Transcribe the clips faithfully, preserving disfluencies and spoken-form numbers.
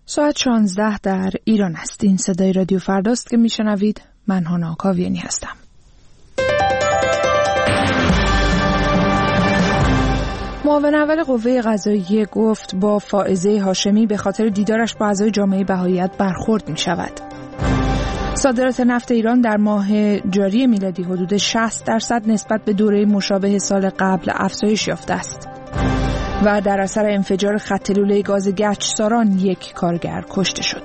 ساعت شانزده در ایران است. این صدای رادیو فرداست که میشنوید. من هانا کاویانی هستم. معاون اول قوه قضاییه گفت با فائزه هاشمی به خاطر دیدارش با اعضای جامعه بهائیت برخورد می شود. صادرات نفت ایران در ماه جاری میلادی حدود شصت درصد نسبت به دوره مشابه سال قبل افزایش یافته است. و در اثر انفجار خط لوله گاز گچساران یک کارگر کشته شد.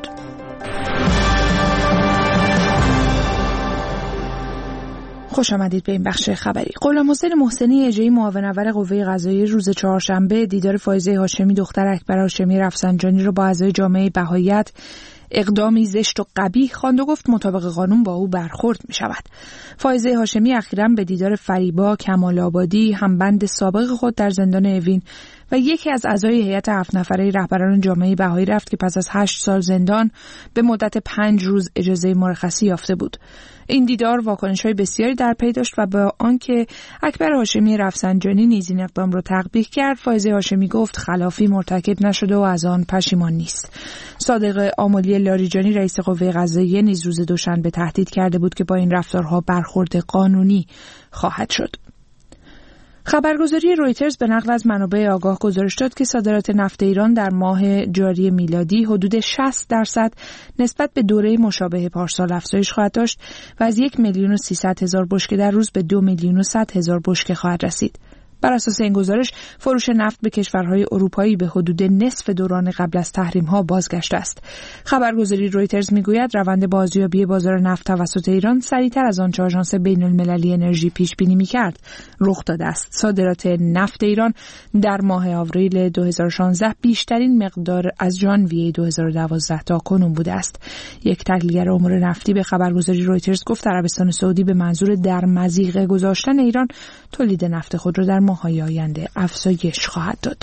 خوش آمدید به این بخش خبری. غلامحسین محسنی اجری معاون اول قوه قضاییه روز چهارشنبه دیدار فائزه هاشمی دختر اکبر هاشمی رفسنجانی را با اعضای جامعه بهائیت اقدامی زشت و قبیح خواند و گفت مطابق قانون با او برخورد می شود. فائزه هاشمی اخیراً به دیدار فریبا کمال آبادی همبند سابق خود در زندان اوین و یکی از اعضای هیئت هفت نفره رهبران جامعه بهایی رفت که پس از هشت سال زندان به مدت پنج روز اجازه مرخصی یافته بود. این دیدار واکنش‌های بسیاری در پی داشت و با آنکه اکبر هاشمی رفسنجانی نیز این اقدام را تقبیح کرد، فائزه هاشمی گفت خلافی مرتکب نشده و از آن پشیمان نیست. صادق آملی لاریجانی رئیس قوه قضاییه نیز روز دوشنبه تهدید کرده بود که با این رفتارها برخورد قانونی خواهد شد. خبرگزاری رویترز به نقل از منابع آگاه گزارش داد که صادرات نفت ایران در ماه جاری میلادی حدود شصت درصد نسبت به دوره مشابه پارسال افزایش خواهد داشت و از یک میلیون و سیصد هزار بشکه در روز به دو میلیون و صد هزار بشکه خواهد رسید. بر اساس این گزارش فروش نفت به کشورهای اروپایی به حدود نصف دوران قبل از تحریم‌ها بازگشته است. خبرگزاری رویترز میگوید روند بازیابی بازار نفت توسط ایران سریعتر از آنچه آژانس بین‌المللی انرژی پیش بینی می‌کرد رخ داده است. صادرات نفت ایران در ماه آوریل دو هزار و شانزده بیشترین مقدار از ژانویه دو هزار و دوازده تا کنون بوده است. یک تحلیلگر امور نفتی به خبرگزاری رویترز گفت عربستان سعودی به منظور در مضیقه گذاشتن ایران تولید نفت خود را در ماه‌های آینده افزایش خواهد داد.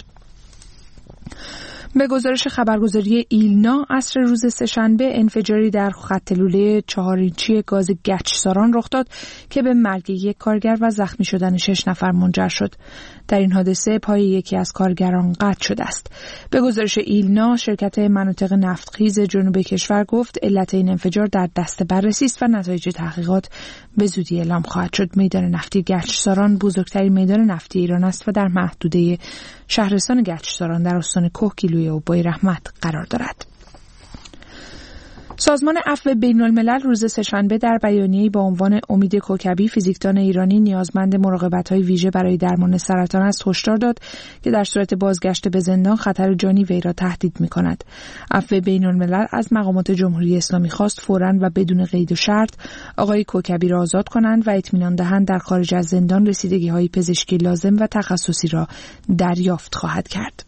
به گزارش خبرگزاری ایلنا عصر روز سه‌شنبه انفجاری در خط لوله چهار اینچی گاز گچساران رخ داد که به مرگ یک کارگر و زخمی شدن شش نفر منجر شد. در این حادثه پای یکی از کارگران قطع شده است. به گزارش ایلنا شرکت مناطق نفتخیز جنوب کشور گفت علت این انفجار در دست بررسی است و نتایج تحقیقات به زودی اعلام خواهد شد. میدان نفتی گچساران بزرگترین میدان نفتی ایران است و در محدوده شهرستان گچساران در استان کوهگیلوی اوبای رحمت قرار دارد. سازمان عفو بین‌الملل روز سه‌شنبه در بیانیه‌ای با عنوان امید کوکبی فیزیکدان ایرانی نیازمند مراقبت‌های ویژه برای درمان سرطان است هشدار داد که در صورت بازگشت به زندان خطر جانی وی را تهدید می‌کند. عفو بین‌الملل از مقامات جمهوری اسلامی خواست فوراً و بدون قید و شرط آقای کوکبی را آزاد کنند و اطمینان دهند در خارج از زندان رسیدگی‌های پزشکی لازم و تخصصی را دریافت خواهد کرد.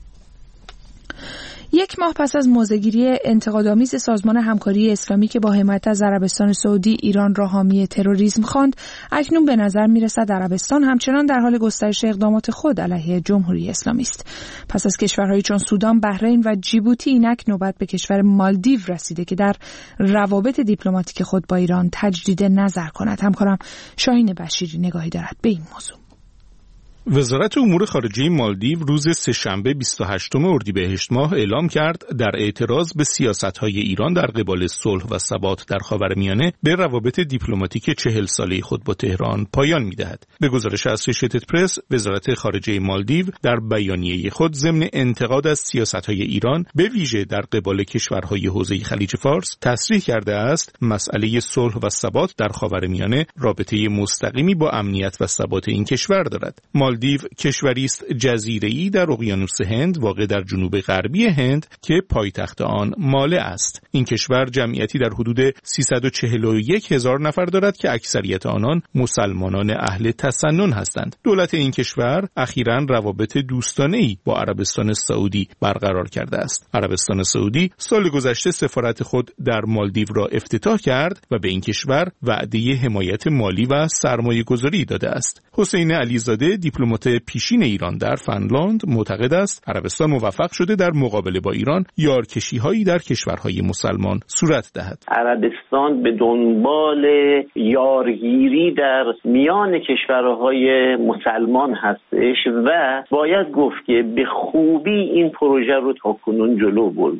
یک ماه پس از موضع‌گیری انتقادآمیز سازمان همکاری اسلامی که با حمایت از عربستان سعودی ایران را حامی تروریسم خواند، اکنون به نظر می‌رسد عربستان همچنان در حال گسترش اقدامات خود علیه جمهوری اسلامی است. پس از کشورهایی چون سودان، بحرین و جیبوتی، اینک نوبت به کشور مالدیو رسیده که در روابط دیپلماتیک خود با ایران تجدید نظر کند. همکارم شاهین بشیری نگاهی دارد به این موضوع. وزارت امور خارجه مالدیو روز سه‌شنبه بیست و هشتم اردیبهشت ماه اعلام کرد در اعتراض به سیاست‌های ایران در قبال صلح و ثبات در خاورمیانه به روابط دیپلماتیک چهل ساله خود با تهران پایان می‌دهد. به گزارش اسوشییتد پرس، وزارت خارجه مالدیو در بیانیه خود ضمن انتقاد از سیاست‌های ایران به ویژه در قبال کشورهای حوزه خلیج فارس تصریح کرده است مسئله صلح و ثبات در خاورمیانه رابطه مستقیمی با امنیت و ثبات این کشور دارد. مالدیو کشوری است جزیره‌ای در اقیانوس هند واقع در جنوب غربی هند که پایتخت آن ماله است. این کشور جمعیتی در حدود سیصد و چهل و یک هزار نفر دارد که اکثریت آنان مسلمانان اهل تسنن هستند. دولت این کشور اخیراً روابط دوستانه‌ای با عربستان سعودی برقرار کرده است. عربستان سعودی سال گذشته سفارت خود در مالدیو را افتتاح کرد و به این کشور وعده حمایت مالی و سرمایه‌گذاری داده است. حسین علیزاده دیپلمات پیشین ایران در فنلاند معتقد است عربستان موفق شده در مقابله با ایران یارکشی‌هایی در کشورهای مسلمان صورت دهد. عربستان به دنبال یارگیری در میان کشورهای مسلمان هستش و باید گفت که به خوبی این پروژه رو تاکنون جلو برده.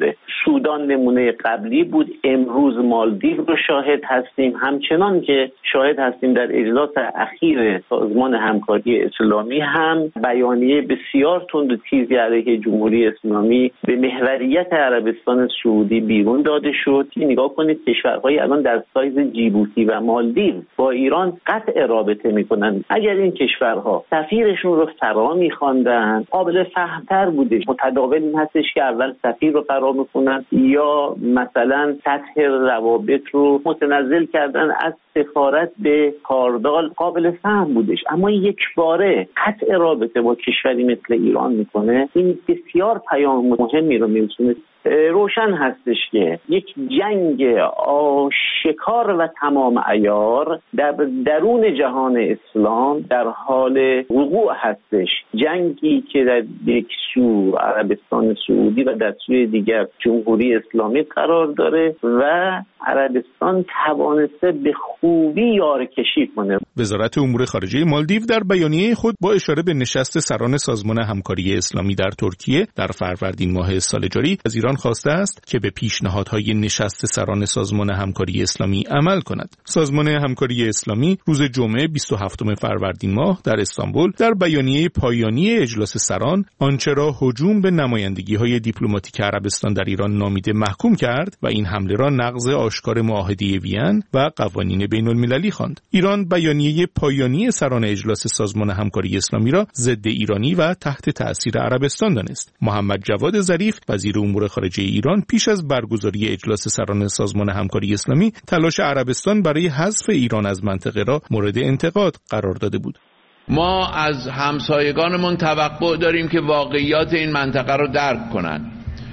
سودان نمونه قبلی بود، امروز مالدیو رو شاهد هستیم. همچنان که شاهد هستیم در اجلاس اخیر سازمان همکاری اسلامی هم بیانیه بسیار تند و تیزی علیه جمهوری اسلامی به محوریت عربستان سعودی بیرون داده شد. نگاه کنید کشورهای الان در سایز جیبوتی و مالدیو با ایران قطع رابطه میکنن. اگر این کشورها سفیرشون رو فرا میخواندن قابل فهمتر بوده. متداول این هستش که اول سفیر رو فرا میخونن یا مثلا سطح روابط رو متنزل کردن از سفارت به کاردال، قابل فهم بودش. اما یک باره قطع رابطه با کشوری مثل ایران میکنه، این بسیار پیام مهمی رو میرسونه. روشن هستش که یک جنگ آشکار و تمام عیار در درون جهان اسلام در حال وقوع هستش. جنگی که در یک سو عربستان سعودی و در سوی دیگر جمهوری اسلامی قرار داره و عربستان توانسته به خوبی یارکشی کنه. وزارت امور خارجه مالدیو در بیانیه خود با اشاره به نشست سران سازمان همکاری اسلامی در ترکیه در فروردین ماه سال جاری از ایران خواسته است که به پیشنهادهای نشست سران سازمان همکاری اسلامی عمل کند. سازمان همکاری اسلامی روز جمعه بیست و هفتم فروردین ماه در استانبول در بیانیه پایانی اجلاس سران آنچه را هجوم به نمایندگی‌های دیپلماتیک عربستان در ایران نامیده محکوم کرد و این حمله را نقض آشکار معاهده وین و قوانین بین‌المللی خواند. ایران بیانیه پایانی سران اجلاس سازمان همکاری اسلامی را ضد ایرانی و تحت تأثیر عربستان دانست. محمد جواد ظریف وزیر امور خارجه ایران پیش از برگزاری اجلاس سران سازمان همکاری اسلامی تلاش عربستان برای حذف ایران از منطقه را مورد انتقاد قرار داده بود. ما از همسایگانمون توقع داریم که واقعیات این منطقه رو درک کنن.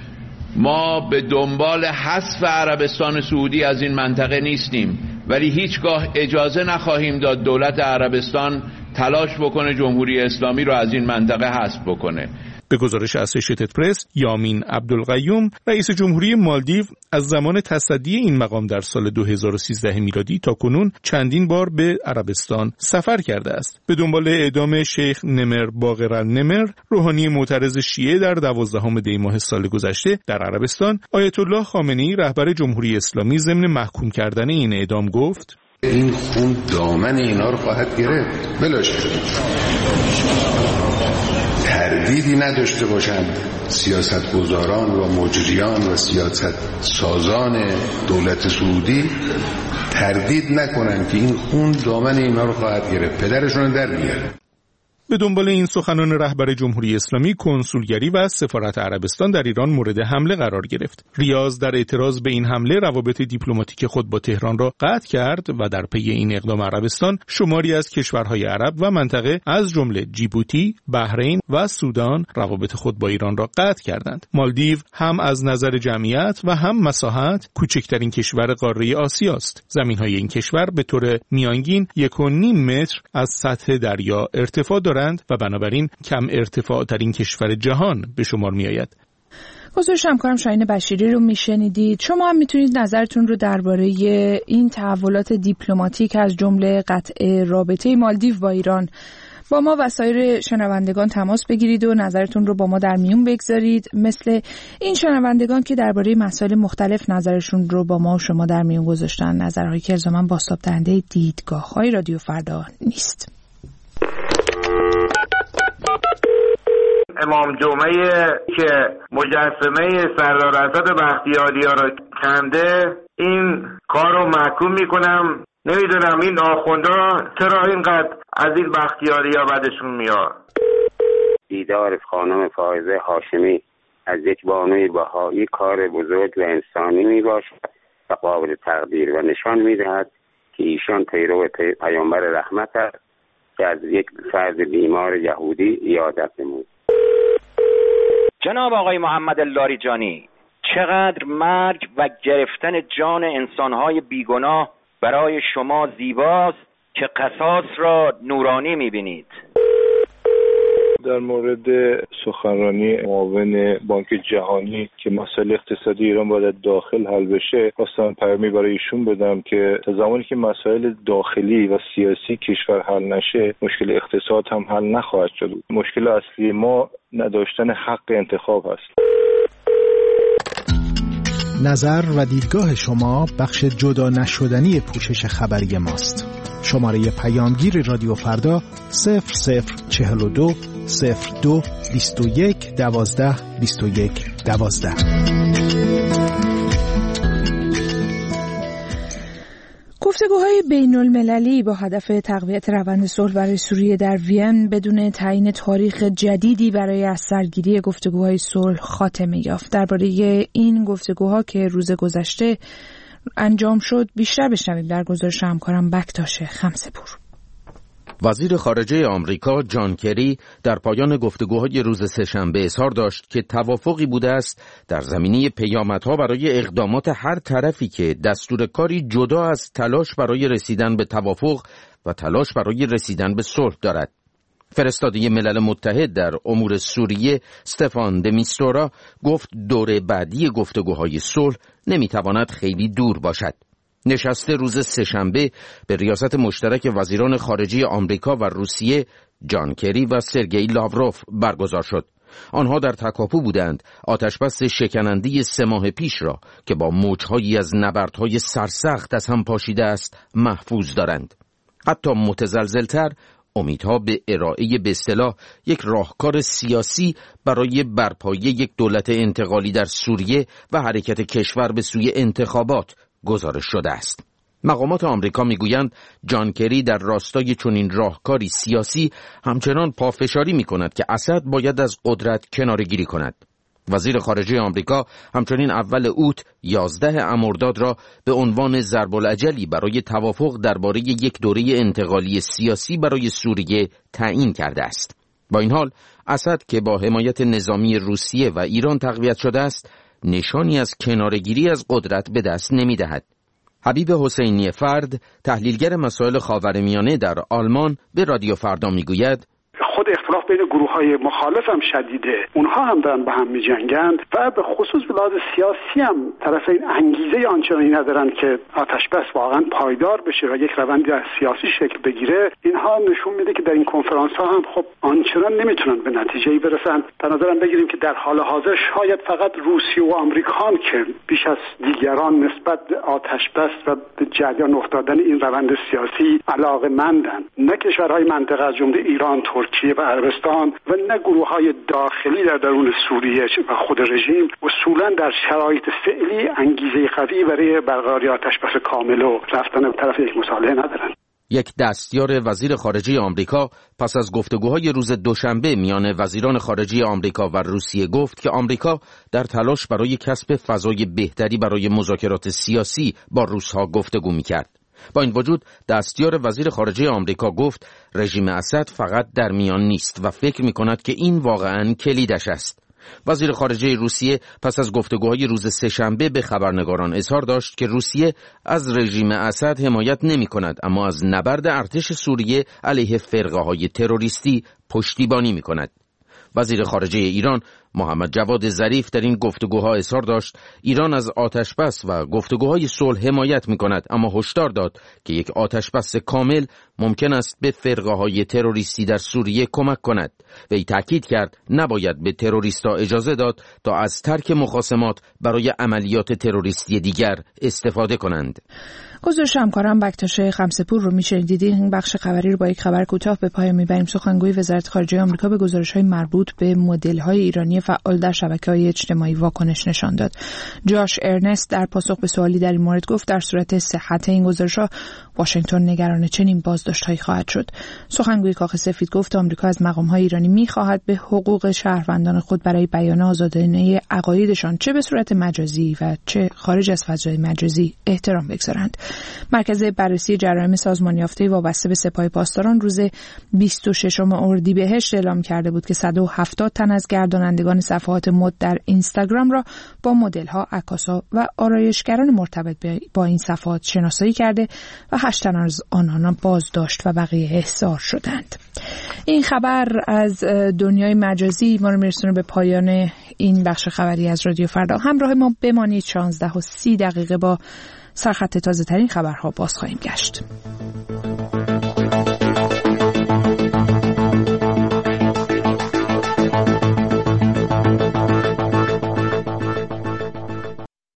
ما به دنبال حذف عربستان سعودی از این منطقه نیستیم، ولی هیچگاه اجازه نخواهیم داد دولت عربستان تلاش بکنه جمهوری اسلامی رو از این منطقه حذف بکنه. به گزارش اسوشیتد پرس، یامین عبدالقیوم رئیس جمهوری مالدیو از زمان تصدی این مقام در سال دو هزار و سیزده میلادی تا کنون چندین بار به عربستان سفر کرده است. به دنبال اعدام شیخ نمر باقر نمر، روحانی معترض شیعه در دوازدهم دی ماه سال گذشته در عربستان، آیت الله خامنه‌ای رهبر جمهوری اسلامی ضمن محکوم کردن این اعدام گفت: این خون دامن اینا رو خواهد گرفت. بلاش تردیدی نداشته باشند سیاستگزاران و مجریان و سیاست سازان دولت سعودی، تردید نکنند که این خون دامن اینا رو خواهد گرفت، پدرشون در بیاره. به دنبال این سخنان رهبر جمهوری اسلامی، کنسولگری و سفارت عربستان در ایران مورد حمله قرار گرفت. ریاض در اعتراض به این حمله روابط دیپلماتیک خود با تهران را قطع کرد و در پی این اقدام عربستان شماری از کشورهای عرب و منطقه از جمله جیبوتی، بحرین و سودان روابط خود با ایران را قطع کردند. مالدیو هم از نظر جمعیت و هم مساحت کوچکترین کشور قاره آسیا است. زمین‌های این کشور به طور میانگین یک و نیم متر از سطح دریا ارتفاع دارند و بنابراین کم ارتفاع ترین کشور جهان به شمار می آید. گزارش همکارم شاهین بشیری رو میشنیدید. شما هم میتونید نظرتون رو درباره این تحولات دیپلماتیک از جمله قطع رابطه مالدیو با ایران با ما و سایر شنوندگان تماس بگیرید و نظرتون رو با ما در میون بگذارید، مثل این شنوندگان که درباره مسائل مختلف نظرشون رو با ما و شما در میون گذاشتن، نظرهایی که الزاماً بازتاب‌دهنده دیدگاه‌های رادیو فردا نیست. امام جمعه که مجسمه سردار اسد بختیاری‌ها را کنده، این کار رو محکوم میکنم. نمیدونم این آخوندا چرا اینقدر از این بختیاری‌ها بدشون میاد. دیدار خانم فائزه هاشمی از یک بانوی بهایی کار بزرگ و انسانی میباشد و قابل تقدیر و نشان میدهد که ایشان پیرو پیامبر رحمت است که از یک فرد بیمار یهودی عیادت نمود. جناب آقای محمد لاریجانی، چقدر مرگ و گرفتن جان انسانهای بیگناه برای شما زیباست که قصاص را نورانی میبینید. در مورد سخنرانی معاون بانک جهانی که مسائل اقتصادی ایران باید داخل حل بشه، خواستم پیامی برای ایشون بدم که تا زمانی که مسائل داخلی و سیاسی کشور حل نشه، مشکل اقتصاد هم حل نخواهد شد. مشکل اصلی ما نداشتن حق انتخاب است. نظر و دیدگاه شما بخش جدا نشدنی پوشش خبری ماست. شماره پیامگیر رادیو فردا صفر صفر چهل و دو صفر دو بیست و یک دوازده بیست و یک دوازده. گفتگوهای بین المللی با هدف تقویت روند صلح برای سوریه در وین بدون تعیین تاریخ جدیدی برای از سرگیری گفتگوهای صلح خاتمه یافت. درباره این گفتگوها که روز گذشته انجام شد بیشتر بشنویم در گزارش همکارم بکتاش خمسه‌پور. وزیر خارجه آمریکا جان کری در پایان گفتگوهای روز سه‌شنبه اظهار داشت که توافقی بوده است در زمینه پیامدها برای اقدامات هر طرفی که دستور کاری جدا از تلاش برای رسیدن به توافق و تلاش برای رسیدن به صلح دارد. فرستاده ملل متحد در امور سوریه استفان د میستورا گفت دور بعدی گفتگوهای صلح نمیتواند خیلی دور باشد. نشست روز سه‌شنبه به ریاست مشترک وزیران خارجه آمریکا و روسیه جان کری و سرگئی لاوروف برگزار شد. آنها در تکاپو بودند آتشبس شکننده سه ماه پیش را که با موجهایی از نبردهای سرسخت از هم پاشیده است محفوظ دارند. حتی متزلزلتر امیدها به ارائه به اصطلاح یک راهکار سیاسی برای برپایی یک دولت انتقالی در سوریه و حرکت کشور به سوی انتخابات گزارش شده است. مقامات آمریکا میگویند جان کری در راستای چنین راهکاری سیاسی همچنان پافشاری میکند که اسد باید از قدرت کناره‌گیری کند. وزیر خارجه آمریکا همچنین اول اوت یازده مرداد را به عنوان ضرب العجلی برای توافق درباره یک دوره انتقالی سیاسی برای سوریه تعیین کرده است. با این حال اسد که با حمایت نظامی روسیه و ایران تقویت شده است نشانی از کناره‌گیری از قدرت به دست نمی‌دهد. حبیب حسینی فرد، تحلیلگر مسائل خاورمیانه در آلمان، به رادیو فردا میگوید خود اختلاف بین گروه‌های مخالف هم شدیده، اونها هم دارن با هم می‌جنگند و به خصوص به لحاظ سیاسی هم طرفین انگیزه آنچنانی ندارن که آتش بس واقعا پایدار بشه و یک روند سیاسی شکل بگیره. اینها نشون میده که در این کنفرانس‌ها هم خب آنچنان نمیتونن به نتیجه‌ای برسن. به نظرم بگیریم که در حال حاضر شاید فقط روسیه و آمریکا که بیش از دیگران نسبت به آتش بس و به جریان افتادن این روند سیاسی علاقه‌مندن، نه کشورهای منطقه از جمله ایران، ترکیه و عربستان و نه گروه‌های داخلی در درون سوریه و خود رژیم اصولاً در شرایط فعلی انگیزه قوی برای برقراری آتشبس کامل و رفتن به طرف یک مصالحه ندارند. یک دستیار وزیر خارجه آمریکا پس از گفتگوهای روز دوشنبه میان وزیران خارجه آمریکا و روسیه گفت که آمریکا در تلاش برای کسب فضای بهتری برای مذاکرات سیاسی با روس‌ها گفتگو می‌کرد. با این وجود دستیار وزیر خارجه آمریکا گفت رژیم اسد فقط در میان نیست و فکر می‌کند که این واقعاً کلیدش است. وزیر خارجه روسیه پس از گفتگوهای روز سه‌شنبه به خبرنگاران اظهار داشت که روسیه از رژیم اسد حمایت نمی‌کند اما از نبرد ارتش سوریه علیه فرقه‌های تروریستی پشتیبانی می‌کند. وزیر خارجه ایران محمد جواد ظریف در این گفتگوها اظهار داشت ایران از آتشبس و گفتگوهای صلح حمایت می‌کند اما هشدار داد که یک آتشبس کامل ممکن است به فرقه‌های تروریستی در سوریه کمک کند. وی تاکید کرد نباید به تروریست‌ها اجازه داد تا از ترک مخاصمات برای عملیات تروریستی دیگر استفاده کنند. گزارش همکارم بکتاش خمسه‌پور رو میشنیدید. این بخش خبری رو با یک خبر کوتاه به پایان میبریم. سخنگوی وزارت خارجه آمریکا به گزارش‌های مربوط به مدل‌های ایرانی فعال در شبکه‌های اجتماعی واکنش نشان داد. جاش ارنست در پاسخ به سوالی در این مورد گفت در صورت صحت این گزارش‌ها واشنگتن نگران چنین بازداشت‌هایی خواهد شد. سخنگوی کاخ سفید گفت آمریکا از مقام‌های ایرانی می‌خواهد به حقوق شهروندان خود برای بیان آزادانه عقایدشان چه به صورت مجازی و چه خارج از فضای مجازی احترام بگذارند. مرکز بررسی جرایم سازمان یافته وابسته به سپاه پاسداران روز بیست و ششم اردیبهشت اعلام کرده بود که صد و هفتاد تن از گردانندگان صفحات مد در اینستاگرام را با مدل‌ها، عکاس‌ها و آرایشگران مرتبط با این صفحات شناسایی کرده و هشت تن از آنان بازداشت و بقیه احضار شدند. این خبر از دنیای مجازی ما رو میرسونه به پایان این بخش خبری از رادیو فردا. همراه ما بمانید. شانزده و سی دقیقه با سرخط تازه ترین خبرها باز خواهیم گشت.